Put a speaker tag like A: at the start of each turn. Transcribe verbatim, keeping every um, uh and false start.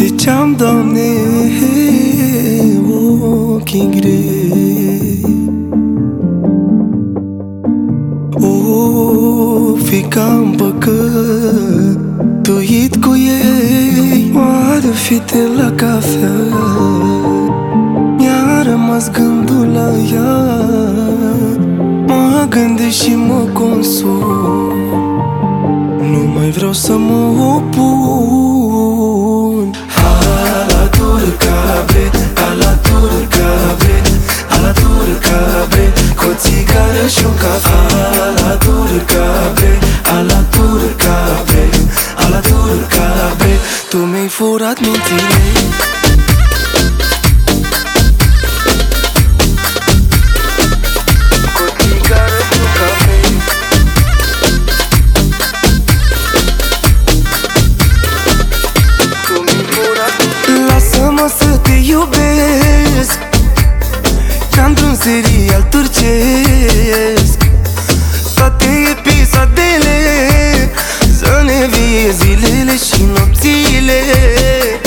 A: Ziceam, Doamne, ochii grei. O, fica-n păcătuit cu ei. Oare fite la cafea, mi-a rămas gândul la ea. Mă gândesc și mă consum, nu mai vreau să mă opun. Ala turcabre, ala turcabre, ala turcabre, cu o țigară și un cafea. Ala turcabre, ala turcabre, ala turcabre, tu mi-ai furat mințile. Lasă-mă să te iubesc ca într-un serial turcesc. Toate episoadele să ne vie zilele și nopțile.